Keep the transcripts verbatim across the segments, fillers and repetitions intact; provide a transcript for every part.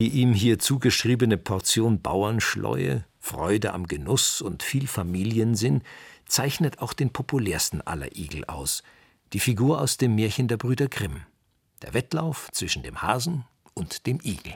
Die ihm hier zugeschriebene Portion Bauernschleue, Freude am Genuss und viel Familiensinn zeichnet auch den populärsten aller Igel aus, die Figur aus dem Märchen der Brüder Grimm, der Wettlauf zwischen dem Hasen und dem Igel.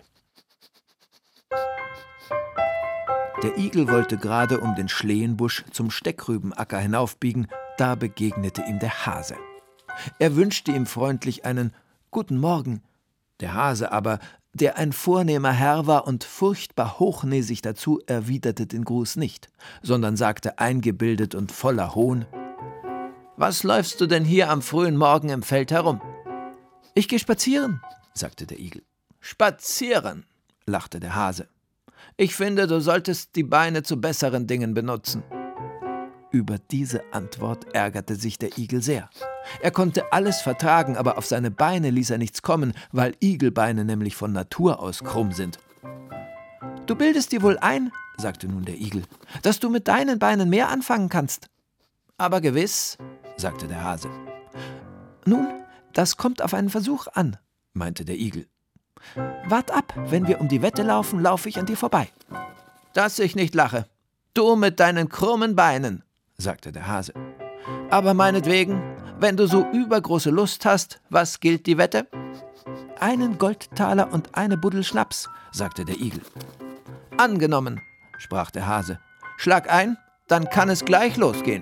Der Igel wollte gerade um den Schlehenbusch zum Steckrübenacker hinaufbiegen, da begegnete ihm der Hase. Er wünschte ihm freundlich einen »Guten Morgen«. Der Hase aber, der ein vornehmer Herr war und furchtbar hochnäsig dazu, erwiderte den Gruß nicht, sondern sagte eingebildet und voller Hohn: »Was läufst du denn hier am frühen Morgen im Feld herum?« »Ich gehe spazieren«, sagte der Igel. »Spazieren«, lachte der Hase. »Ich finde, du solltest die Beine zu besseren Dingen benutzen.« Über diese Antwort ärgerte sich der Igel sehr. Er konnte alles vertragen, aber auf seine Beine ließ er nichts kommen, weil Igelbeine nämlich von Natur aus krumm sind. »Du bildest dir wohl ein«, sagte nun der Igel, »dass du mit deinen Beinen mehr anfangen kannst.« »Aber gewiss«, sagte der Hase. »Nun, das kommt auf einen Versuch an«, meinte der Igel. »Wart ab, wenn wir um die Wette laufen, laufe ich an dir vorbei.« »Dass ich nicht lache. Du mit deinen krummen Beinen«, sagte der Hase. »Aber meinetwegen, wenn du so übergroße Lust hast, was gilt die Wette?« »Einen Goldtaler und eine Buddel Schnaps«, sagte der Igel. »Angenommen«, sprach der Hase. »Schlag ein, dann kann es gleich losgehen.«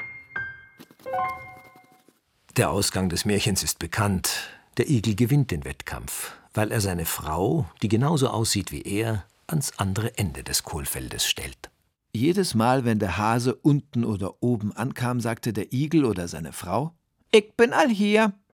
Der Ausgang des Märchens ist bekannt. Der Igel gewinnt den Wettkampf, weil er seine Frau, die genauso aussieht wie er, ans andere Ende des Kohlfeldes stellt. Jedes Mal, wenn der Hase unten oder oben ankam, sagte der Igel oder seine Frau: »Ich bin all hier«,